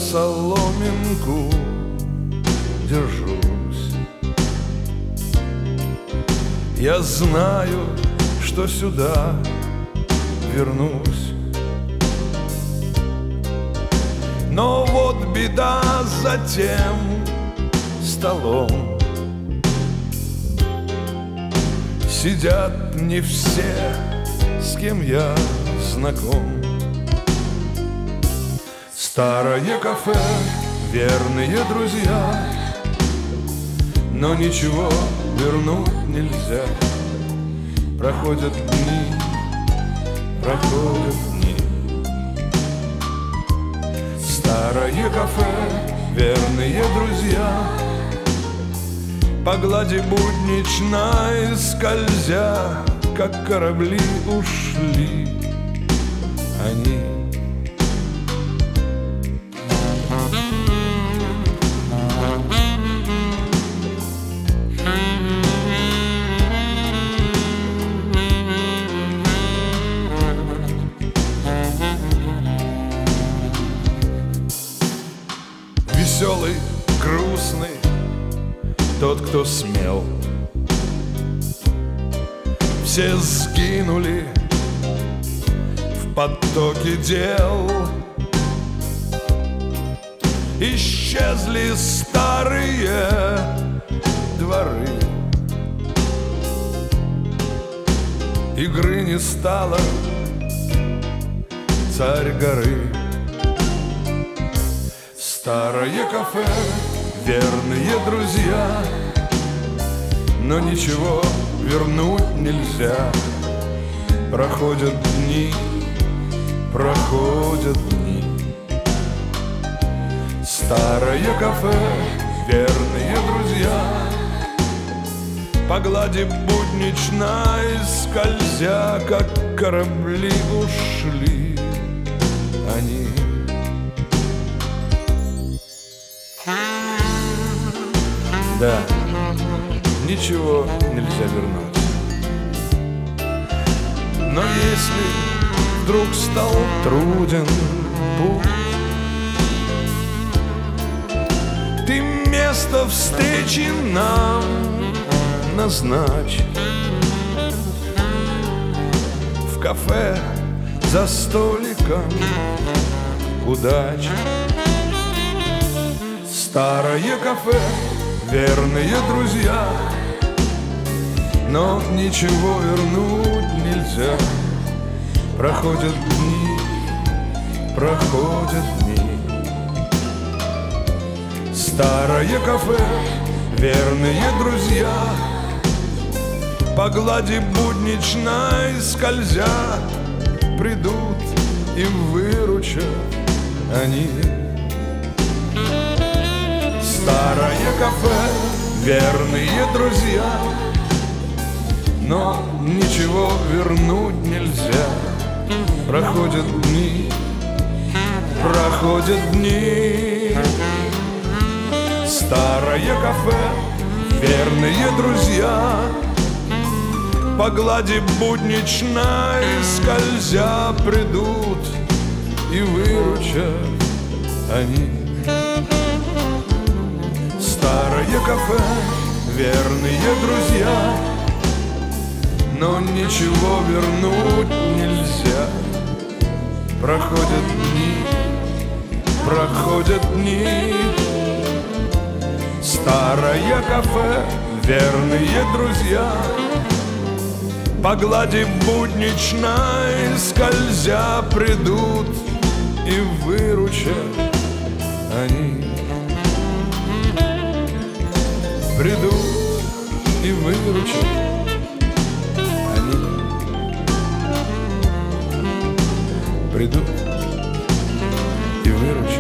соломинку держусь. Я знаю, что сюда вернусь. Но вот беда за тем столом. Сидят не все, с кем я знаком. Старое кафе, верные друзья, но ничего вернуть нельзя. Проходят дни, проходят дни. Старое кафе, верные друзья, по глади будничной скользя, как корабли ушли они. Веселый, грустный, тот, кто смел. Все сгинули в потоке дел. Исчезли старые дворы. Игры не стало, царь горы. Старое кафе, верные друзья, но ничего вернуть нельзя. Проходят дни, проходят дни. Старое кафе, верные друзья, по глади будничной скользя, как корабли ушли они. Да, ничего нельзя вернуть. Но если вдруг стал труден путь, ты место встречи нам назначь. В кафе за столиком удач. Старое кафе, верные друзья, но ничего вернуть нельзя. Проходят дни, проходят дни. Старое кафе, верные друзья, по глади будничной скользя, придут и выручат они. Старое кафе, верные друзья, но ничего вернуть нельзя. Проходят дни, проходят дни. Старое кафе, верные друзья, по глади будничной скользя, придут и выручат они. Старое кафе, верные друзья, но ничего вернуть нельзя. Проходят дни, проходят дни. Старое кафе, верные друзья, по глади будничной скользя, придут и выручат они. Придут и выручат они. Придут и выручат.